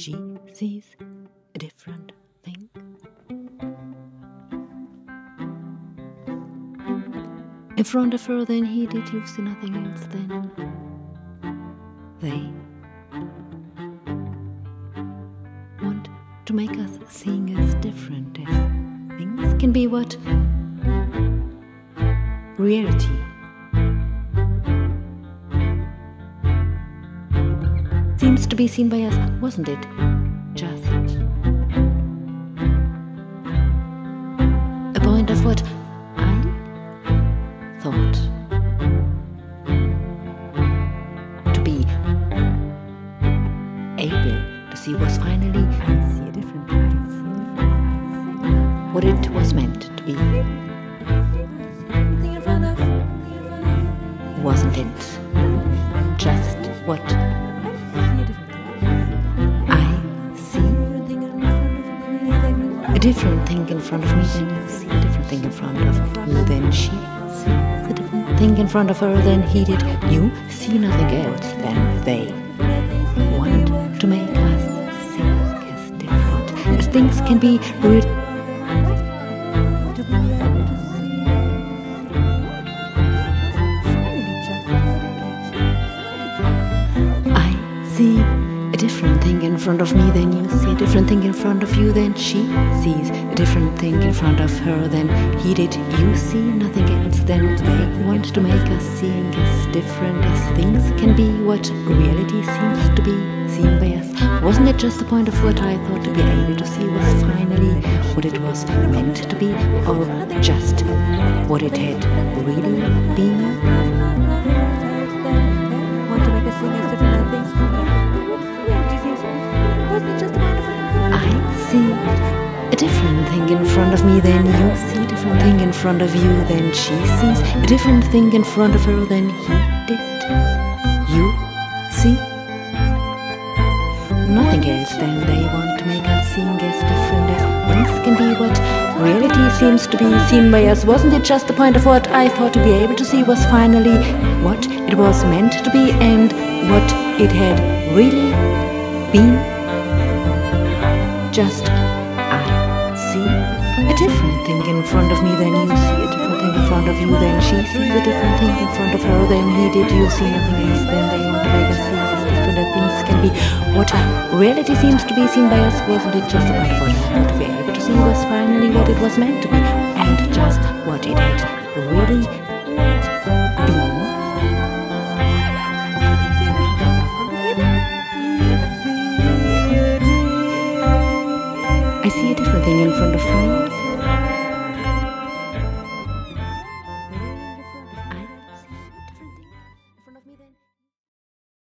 she sees a different thing. In front of her than he did, you see nothing else than they want to make us seeing as different as things can be what reality seems to be seen by us, wasn't it? Just a point of what I thought to be able to see was finally what it was meant to be. Wasn't it just what I see? A different thing in front of me than you see, a different thing in front of you than she sees, a different thing in front of her than he did. You see nothing else than they want to make us think as different as things can be. See a different thing in front of me than you see, a different thing in front of you than she sees, a different thing in front of her than he did. You see nothing else than they want to make us seeing as different as things can be what reality seems to be seen by us. Wasn't it just the point of what I thought to be able to see was finally what it was meant to be, or just what it had really been? Want to make us seeing as different things? I see a different thing in front of me than you see, a different thing in front of you than she sees, a different thing in front of her than he did. You see nothing else than they want to make us seeing as different as things can be what reality seems to be seen by us. Wasn't it just the point of what I thought to be able to see was finally what it was meant to be and what it had really been? Just I see a different thing in front of me than you see, a different thing in front of you than she sees, a different thing in front of her than he did. You see nothing else than they want to make us see as different as things can be what reality seems to be seen by us. Wasn't it just a point of what I thought to be able to see was finally what it was meant to be, and just what it had really been? I see a different thing in front of me